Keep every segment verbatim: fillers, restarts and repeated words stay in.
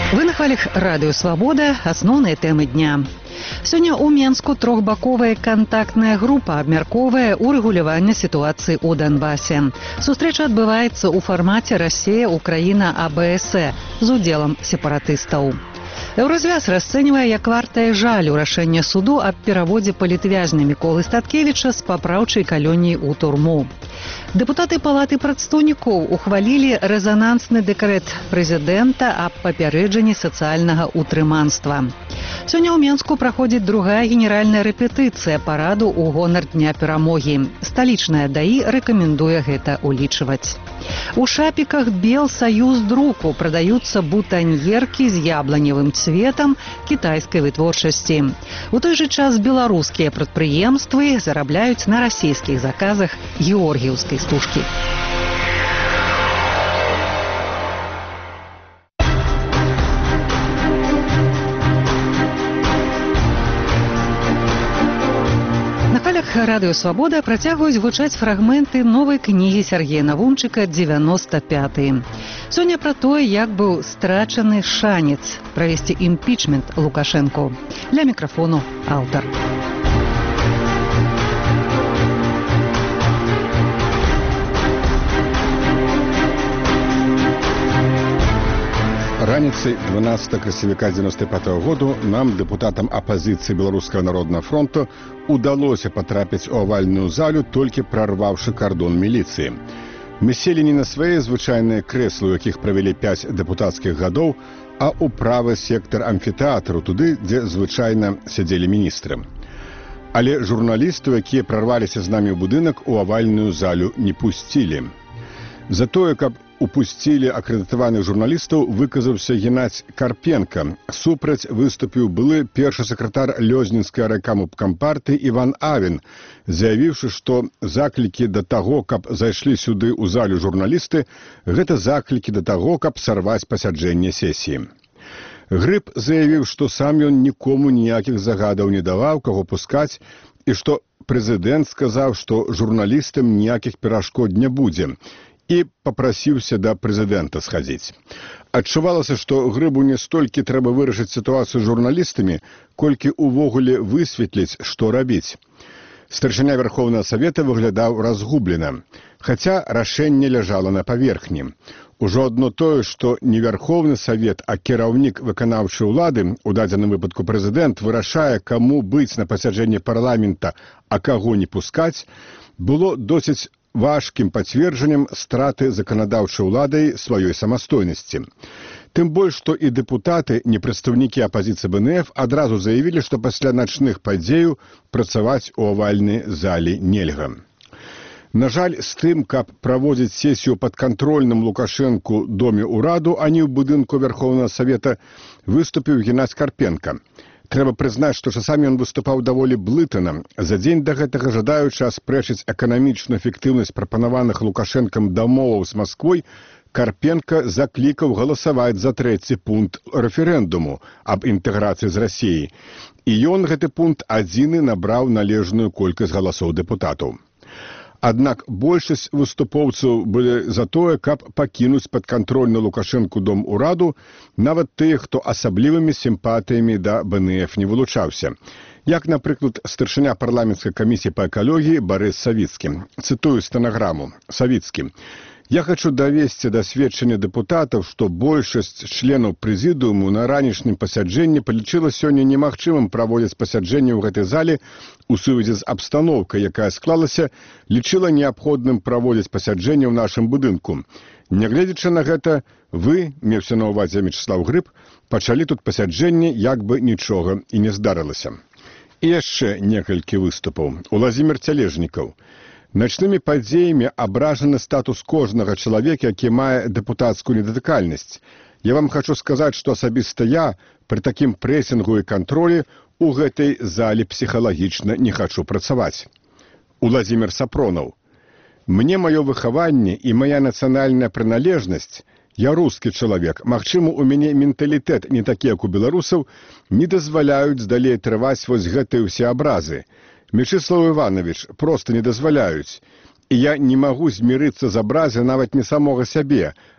Вы на хвалях радыё «Свабода», асноўныя тэмы дня. Сёння ў Менску трохбаковая кантактная група абмяркоўвае урэгуляванне сітуацыі ў Донбасе. Сустрэча адбываецца ў фармаце Расія, Украіна, А Бэ Эс Э з удзелам сепаратыстаў. Еўразвяз расцэньвае як вартае жалю рашэнне суду аб пераводзе палітвязня Міколы Статкевіча з папраўчай калоніі ў турму. Дэпутаты палаты прадстаўнікоў ухвалілі рэзанансны дэкрэт прэзідэнта аб папярэджанні сацыяльнага ўтрыманства. Сёння ў Менску праходзіць другая генеральная рэпетыцыя параду ў гонар Дня перамогі. Сталічная ДАІ рэкамендуе гэта ўлічваць. У шапіках Белсаюздруку прадаюцца бутаньеркі з ябланевым цветам кітайскай вытворчасці. У той жа час беларускія прадпрыемствы зарабляюць на расійскіх заказах георгіўскай стужкі. Радыё «Свабода» працягваюць гучаць фрагменты новай кнігі Сергея Навумчыка «дзевяносто пятый». Сёння пра тое, як быў страчаны шанец правесці імпічмент Лукашэнку. Ля мікрафону аўтар. Раніцай дванаццатага красавіка дзевяносто пятого году нам, дэпутатам апазіцыі Беларускага народнага фронту, удалося патрапіць у авальную залю, толькі прарваўшы кардон міліцыі. Мы селі не на свае звычайныя крэслы, у якіх правялі пяць дэпутацкіх гадоў, а ў правы сектар амфітэатру, туды, дзе звычайна сядзелі міністры. Але журналістаў, якія прарваліся з намі ў будынак, у авальную залю не пусцілі. За тое, каб упусцілі акрэдытаваных журналістаў, выказаўся Геннадзь Карпенка. Супраць выступіў былы першы сакратар Лёзнінскай райкаму кампартыі Іван Авін, заявіўшы, што заклікі да таго, каб зайшлі сюды ў залю журналісты, гэта заклікі да таго, каб сарваць пасяджэнне сесіі. Грыб заявіў, што сам ён нікому ніякіх загадаў не даваў, каго пускаць, і што прэзідэнт сказаў, што журналістам ніякіх перашкод не будзе, і папрасіўся да прэзідэнта схадзіць. Адчувалася, што Грыбу не столькі трэба вырашыць сітуацыю з журналістамі, колькі ўвогуле высветліць, што рабіць. Старшыня Верховнага Савета выглядаў разгублена, хаця рашэнне ляжала на паверхні. Ужо адно тое, што не Верховны Савет, а кіраўнік выканаўчай улады, у дадзеным выпадку прэзідэнт, вырашае, каму быць на пасяджэнні парламента, а каго не пускаць, было досыць важкім пацверджаннем страты заканадаўчай уладай сваёй самастойнасці. Тым больш, што і дэпутаты, не прадстаўнікі апазіцыі Бэ Эн Эф, адразу заявілі, што пасля начных падзеяў працаваць у авальнай залі нельга. На жаль, з тым, каб праводзіць сесію падкантрольным Лукашэнку доме ўраду, а не ў будынку Верховнага Савета, выступіў Геннадзь Карпенка. Трэба прызнаць, што часамі ён выступаў даволі блытана. За дзень да гэтага, жадаючы аспрэчыць эканамічную эфектыўнасць прапанаваных Лукашэнкам дамоваў з Масквой, Карпенка заклікаў галасаваць за трэці пункт рэферэндуму аб інтэграцыі з Расіяй. І ён гэты пункт адзіны набраў належную колькасць галасоў дэпутатаў. Аднак большасць выступоўцаў былі за тое, каб пакінуць падкантрольны Лукашэнку дом ураду, нават тыя, хто асаблівымі сімпатыямі да Бэ Эн Эф не вылучаўся. Як, напрыклад, старшыня парламенцкай камісіі па экалогіі Барыс Савіцкі. Цытую стэнаграму. Савіцкі. Я хочу давесці да сведчання дэпутатаў, што большасць членаў прэзідыуму на ранішнім пасяджэнні палічыла сёння немагчымым праводзіць пасяджэнне ў гэтай зале у сувязі з абстаноўкай, якая склалася, лічыла неабходным праводзіць пасяджэнне ў нашым будынку. Нягледзячы на гэта, вы, меўся на ўвазе Мячеслаў Грыб, пачалі тут пасяджэнне, як бы нічога і не здарылася. І яшчэ некалькі выступаў. Уладзімір Цялежнікаў. Начнымі падзеямі абражаны статус кожнага чалавека, які мае дэпутацкую недатыкальнасць. Я вам хочу сказаць, што асабіста я пры такім прэсінгу і кантролі у гэтай зале псіхалагічна не хачу працаваць. Уладзімір Сапронаў. Мне маё выхаванне і мая нацыянальная прыналежнасць, я рускі чалавек, магчыма, у мяне менталітэт не такі, як у беларусаў, не дазваляюць далей трываць вось гэтыя ўсе абразы. Мячеслаў Іванович проста не дазваляюць. І я не магу змірыцца з абразы нават не самога сябе,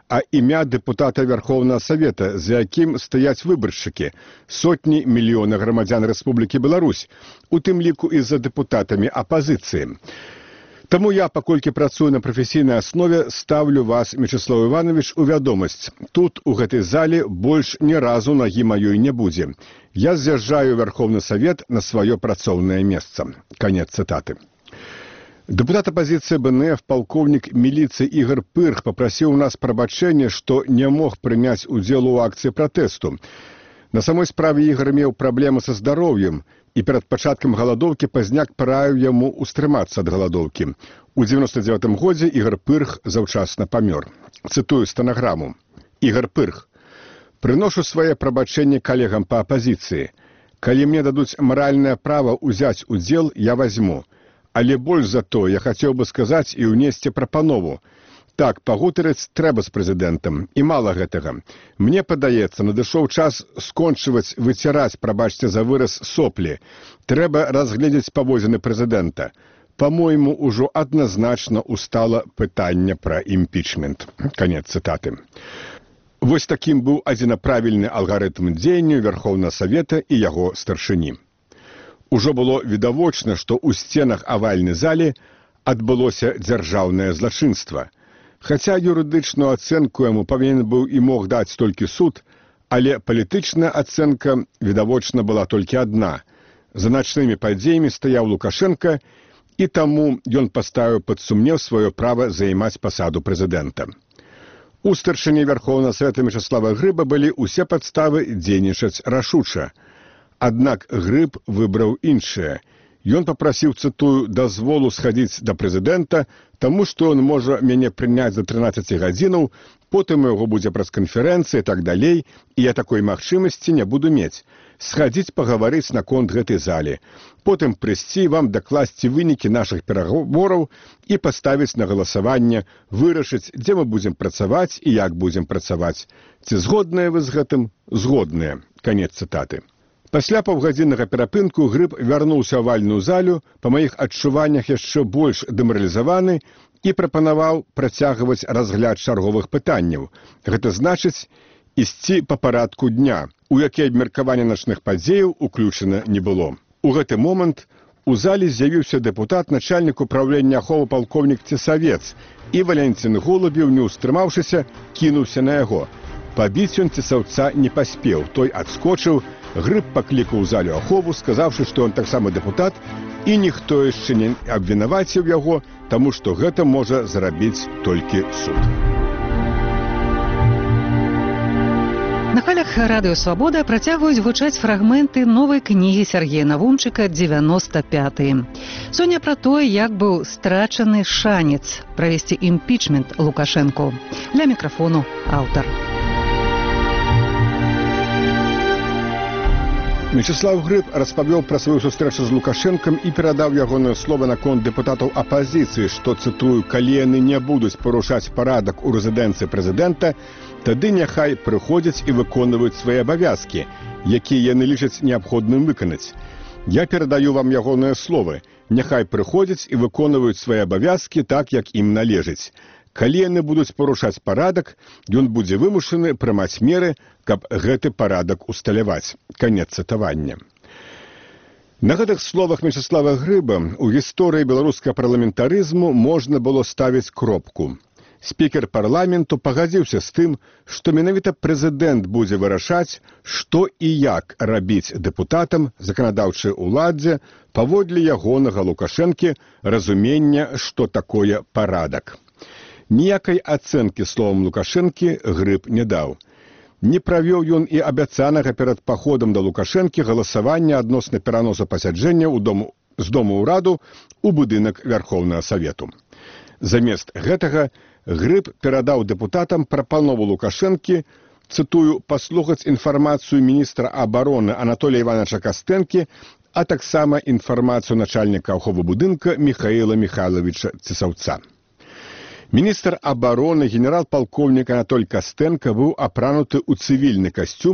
а імя дэпутата Верховнага Савета, за якім стаяць выбаршчыкі, сотні мільёна грамадзян Рэспублікі Беларусь, у тым ліку і за дэпутатамі апазіцыі. Таму я, паколькі працую на прафесійнай аснове, ставлю вас, Мячеслав Іванович, у вядомасць. Тут, у гэтай зале, больш ні разу нагі маёй не будзе. Я з'язджаю ў Верховны Савет на сваё працоўнае месца. Канец цытаты. Дэпутат апазіцыі БНФ, палкоўнік міліцыі Ігор Пырх папрасіў у нас прабачэння, што не мог прыняць удзел у акцыі пратэсту. На самой справе Ігор меў праблемы са здароўем, і перад пачаткам галадоўкі пазняк параіў яму устрымацца ад галадоўкі. У дзевяноста дзевятым годзе Ігор Пырх заўчасна памёр. Цытую стэнаграму. Ігор Пырх. Прыношу свае прабачэнні калегам па апазіцыі. Калі мне дадуць маральнае права ўзяць удзел, я вазьму. Але больш за то я хацеў бы сказаць і ўнесці прапанову. Так, пагутарыць трэба з прэзідэнтам, і мала гэтага. Мне падаецца, надышоў час скончваць, выціраць, прабачце за выраз, соплі. Трэба разгледзець паводзіны прэзідэнта. Па-мойму, ужо адназначна устала пытанне пра імпічмент. Канец цытаты. Вось такім быў адзінаправільны алгарытм дзеянняў Верховнага Савета і яго старшыні. Ужо было відавочна, што ў сценах авальнай залі адбылося дзяржаўнае злачынства. Хаця юрыдычную ацэнку яму павінен быў і мог даць толькі суд, але палітычная ацэнка, відавочна, была толькі адна. За начнымі падзеямі стаяў Лукашенка, і таму ён паставіў пад сумнеў сваё права займаць пасаду прэзідэнта. У старшыні Верховнага Савета Мячеслава Грыба былі ўсе падставы дзейнічаць рашуча. Аднак Грыб выбраў іншае. Ён папрасіў, цытую, дазволу схадзіць да прэзідэнта, таму што ён можа мяне прыняць за трынаццаць гадзінаў, потым у яго будзе прэс-канферэнцыя і так далей, і я такой магчымасці не буду мець. Схадзіць пагаварыць наконт гэтай залі. Потым прыйсці вам дакласці вынікі нашых пераговораў і паставіць на галасаванне, вырашыць, дзе мы будзем працаваць і як будзем працаваць. Ці згодныя вы з гэтым? Згодныя. Канец цытаты. Пасля паўгадзіннага перапынку Грыб вярнуўся ў авальную залю, па маіх адчуваннях яшчэ больш дэмаралізаваны, і прапанаваў працягваць разгляд чарговых пытанняў. Гэта значыць, ісці па парадку дня, у які абмеркаванне начных падзеяў уключана не было. У гэты момант у зале з'явіўся дэпутат, начальнік управлення аховы палкоўнік Цесавец, і Валянцін Голубеў, не ўстрымаўшыся, кінуўся на яго. Пабіць ён Цесаўца не паспеў, той адскочыў. Грыб паклікаў у залю ахову, сказаўшы, што ён таксама дэпутат, і ніхто яшчэ не абвінаваціў яго, таму што гэта можа зрабіць толькі суд. На хвалях радыё «Свабода» працягваюць гучаць фрагменты новай кнігі Сергея Навумчыка «дзевяноста пяты». Сёння пра тое, як быў страчаны шанец правесці імпічмент Лукашэнку. Ля мікрафону аўтар. Мячеслав Грыб распавёў пра сваю сустрэчу з Лукашэнкам і перадаў ягоныя словы наконт дэпутатаў апазіцыі, што, цытую, калі яны не будуць парушаць парадак у рэзідэнцыі прэзідэнта, тады няхай прыходзяць і выконваюць свае абавязкі, якія яны лічаць неабходным выканаць. Я перадаю вам ягоныя словы. Няхай прыходзяць і выконваюць свае абавязкі так, як ім належыць. Калі яны будуць парушаць парадак, ён будзе вымушаны прымаць меры, каб гэты парадак усталяваць. Канец цытавання. На гэтых словах Мячеслава Грыба у гісторыі беларускага парламентарызму можна было ставіць кропку. Спікер парламенту пагадзіўся з тым, што менавіта прэзідэнт будзе вырашаць, што і як рабіць дэпутатам заканадаўчай уладзе паводле ягонага Лукашэнкі разумення, што такое парадак. Ніякай ацэнкі словам Лукашэнкі Грыб не даў. Не правёў ён і абяцанага перад паходам да Лукашэнкі галасавання адносна пераносу пасяджэння з Дому ўраду ў будынак Верховнага Савету. Замест гэтага Грыб перадаў дэпутатам прапанову Лукашэнкі, цытую, паслухаць інфармацыю міністра абароны Анатолія Івановича Кастэнкі, а таксама інфармацыю начальніка аховы будынка Міхаіла Міхайловича Цесаўца. Міністр абароны генерал-палкоўнік Анатоль Кастэнка быў апрануты ў цывільны касцюм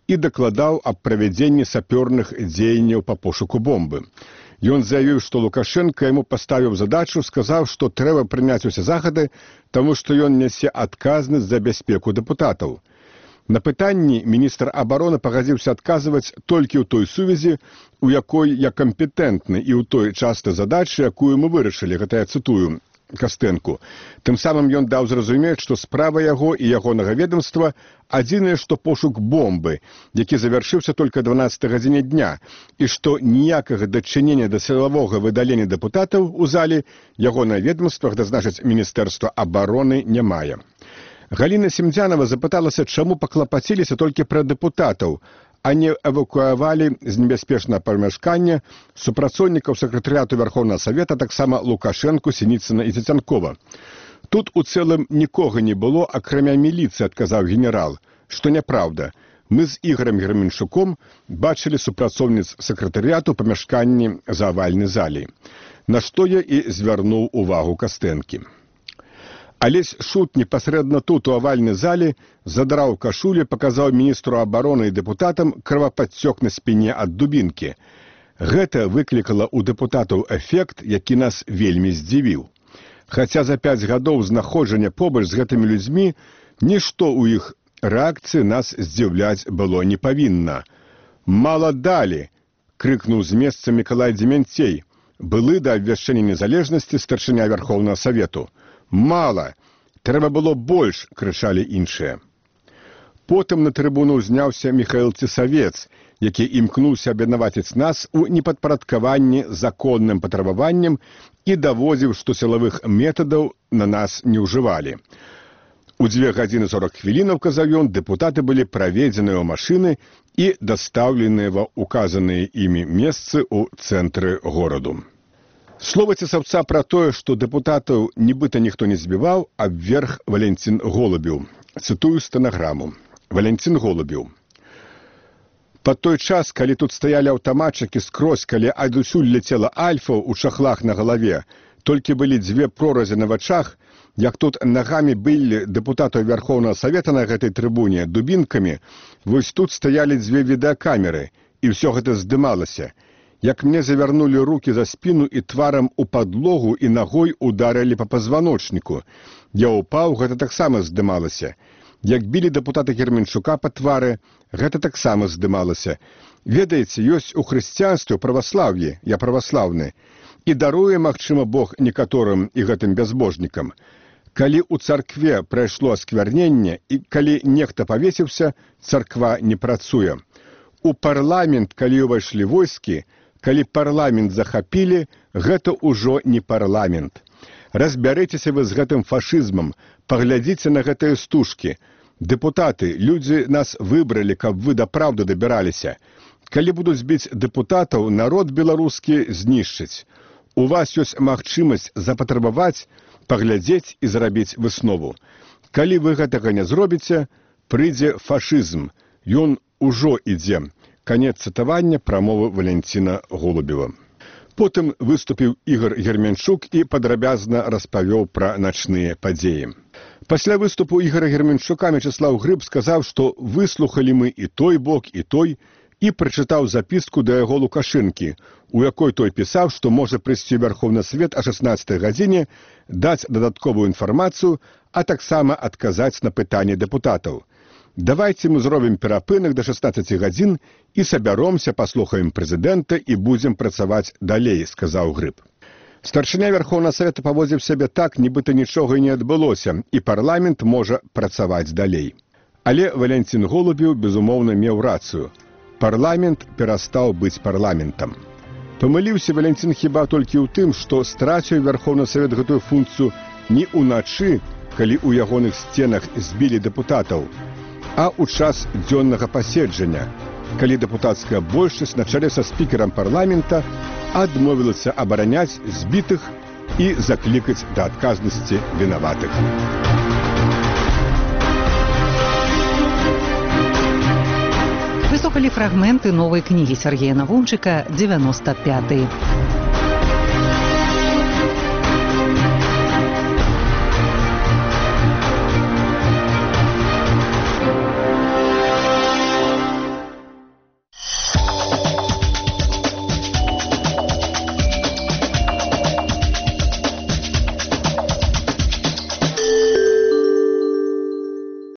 і дакладаў аб правядзенні сапёрных дзеянняў па пошуку бомбы. Ён заявіў, што Лукашенко яму паставіў задачу, сказаў, што трэба прыняць усе захады, таму што ён нясе адказнасць за бяспеку дэпутатаў. На пытанні міністр абароны пагадзіўся адказваць толькі ў той сувязі, у якой я кампетэнтны і ў той частцы задачы, якую мы вырашылі, гэта я цытую Кастэнку. Тым самым ён даў зразумець, што справа яго і ягонага ведомства адзінае, што пошук бомбы, які завяршыўся толькі дванаццатай гадзіне дня, і што ніякага дачынення да сілавога выдалення дэпутатаў у зале ягонае ведомства, гэта значыць Міністэрства абароны, не мае. Галіна Семдзянова запыталася, чаму паклапаціліся толькі пра дэпутатаў, а не эвакуавалі з небяспечнага памяшкання супрацоўнікаў сакратарыяту Вярхоўнага Савета, таксама Лукашэнку, Сініцына і Цяцянкова. Тут у цэлым нікога не было, акрамя міліцыі, адказаў генерал, што няпраўда. Мы з Ігорем Герменшуком бачылі супрацоўніц сакратарыяту ў памяшканні за авальнай залей, на што я і звярнуў увагу Кастэнкі. Алесь Шут непасрэдна тут, у авальнай зале, задраў кашулю, паказаў міністру абароны і дэпутатам крывападцёк на спіне ад дубінкі. Гэта выклікала ў дэпутатаў эфект, які нас вельмі здзівіў. Хаця за пяць гадоў знаходжання побач з гэтымі людзьмі нішто ў іх рэакцыі нас здзіўляць было не павінна. «Мала далі!» — крыкнуў з месца Мікалай Дземянцей, былы да абвяшчэння незалежнасці старшыня Вярхоўнага Савету. «Мала! Трэба было больш!» — крычалі іншыя. Потым на трыбуну ўзняўся Міхаіл Цісавец, які імкнуўся абвінаваціць нас у непадпарадкаванні законным патрабаванням і даводзіў, што сілавых метадаў на нас не ўжывалі. У дзве гадзіны сорок хвілінаў, казаў ён, дэпутаты былі праведзеныя ў машыны і дастаўленыя ва указаныя імі месцы ў цэнтры гораду. Слова цісаўца пра тое, што дэпутатаў нібыта ніхто не збіваў, абверг Валентин Голубеў. Цытую стэнаграму. Валентин Голубеў. Пад той час, калі тут стаялі аўтаматчыкі скрозь, калі адусюль ляцела альфа ў чахлах на галаве, толькі былі дзве проразі на вачах, як тут нагамі былі дэпутатаў Вярхоўнага Савета на гэтай трыбуне дубінкамі, вось тут стаялі дзве відэакамеры, і ўсё гэта здымалася. Як мне завярнулі рукі за спіну і тварам у падлогу і нагой ударылі па пазваночніку. Я ўпаў, гэта таксама здымалася. Як білі дэпутата Герменшука па твары, гэта таксама здымалася. Ведаеце, ёсць у хрысціянстве, у праваслаўі, я праваслаўны, і даруе, магчыма, Бог некаторым і гэтым бязбожнікам. Калі ў царкве прайшло асквярненне і калі нехта павесіўся, царква не працуе. У парламент, калі ўвайшлі войскі, калі парламент захапілі, гэта ўжо не парламент. Разбярэцеся вы з гэтым фашызмам, паглядзіце на гэтыя стужкі. Дэпутаты, людзі нас выбралі, каб вы да праўды дабіраліся. Калі будуць біць дэпутатаў, народ беларускі знішчыць. У вас ёсць магчымасць запатрабаваць, паглядзець і зрабіць выснову. Калі вы гэтага не зробіце, прыйдзе фашызм. Ён ужо ідзе. Канец цытавання прамовы Валентина Голубева. Потым выступіў Ігор Герменшук і падрабязна распавёў пра начныя падзеі. Пасля выступу Ігора Герменшука Мячеслав Грыб сказаў, што выслухалі мы і той бок, і той, і прачытаў запіску да яго Лукашэнкі, у якой той пісаў, што можа прыйсці Вярхоўны Свет о шаснаццатай гадзіне, даць дадатковую інфармацыю, а таксама адказаць на пытанні дэпутатаў. Давайце мы зробім перапынак да шаснаццаці гадзін і сабяромся, паслухаем прэзідэнта і будзем працаваць далей, сказаў Грыб. Старшыня Вярхоўнага Савета паводзіў сябе так, нібыта нічога і не адбылося, і парламент можа працаваць далей. Але Валентин Голубеў, безумоўна, меў рацыю. Парламент перастаў быць парламентам. Памыліўся Валентин хіба толькі ў тым, што страціў Вярхоўны Савет гэтую функцыю не ўначы, калі ў ягоных сценах збілі дэпутатаў, а ў час дзённага паседжання, калі дэпутацкая большасць на чале са спікерам парламента адмовілася абараняць збітых і заклікаць да адказнасці вінаватых. Выслухалі фрагменты новай кнігі Сергея Навумчыка «девяносто пятый».